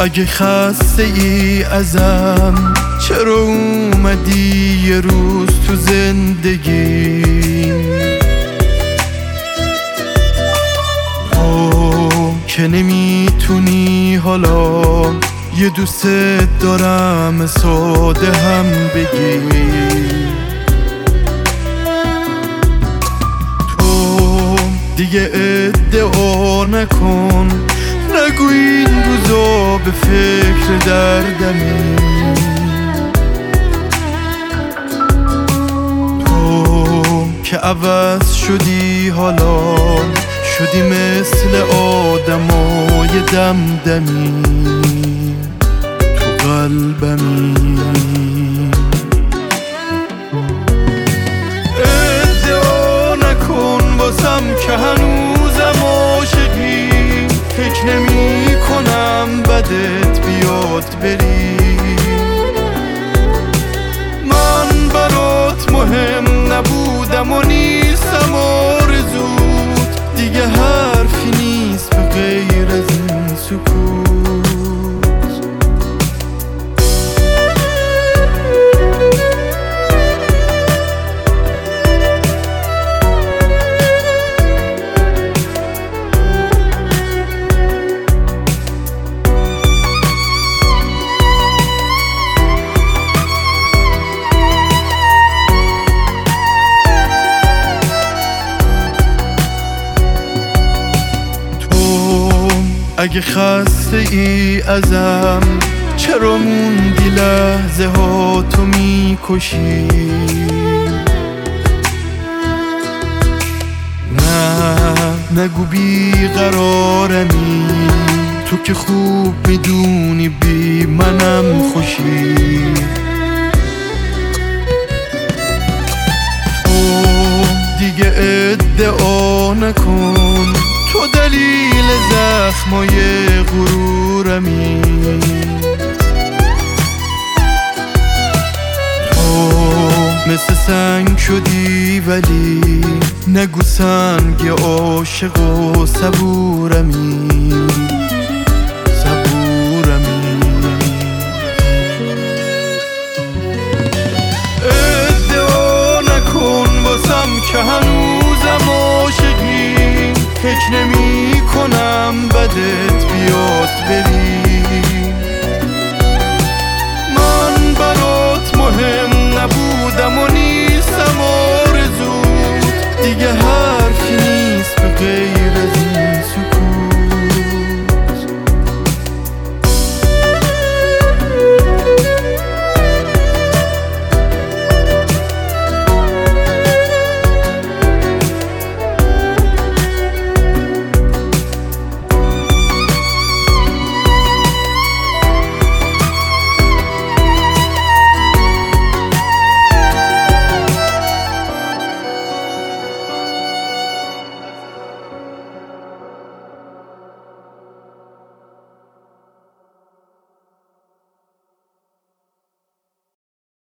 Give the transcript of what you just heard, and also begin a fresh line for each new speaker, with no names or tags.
اگه خسته ای ازم چرا اومدی یه روز تو زندگی؟ که نمیتونی حالا یه دوست دارم ساده هم بگی. تو دیگه ادعا نکن، نگو این روزا به فکر دردمی. تو که عوض شدی حالا شدی مثل آدمای دمدمی تو قلبمی. ادعا نکن واسم که هنوزم عاشقی، فکر نمی کنم بدت بیاد بری. من برات مهم نبودم و نیستم آرزوت، دیگه حرفی نیست به غیر از این سکوت. اگه خسته ای ازم چرا موندی لحظه ها تو میکشی؟ نه نگو بیقرارمی، تو که خوب میدونی بی منم خوشی. تو دیگه ادعا نکن، تو دلیل زخمای غرورمی. تو مثل سنگ شدی ولی نگو سنگ عاشق و صبورمی.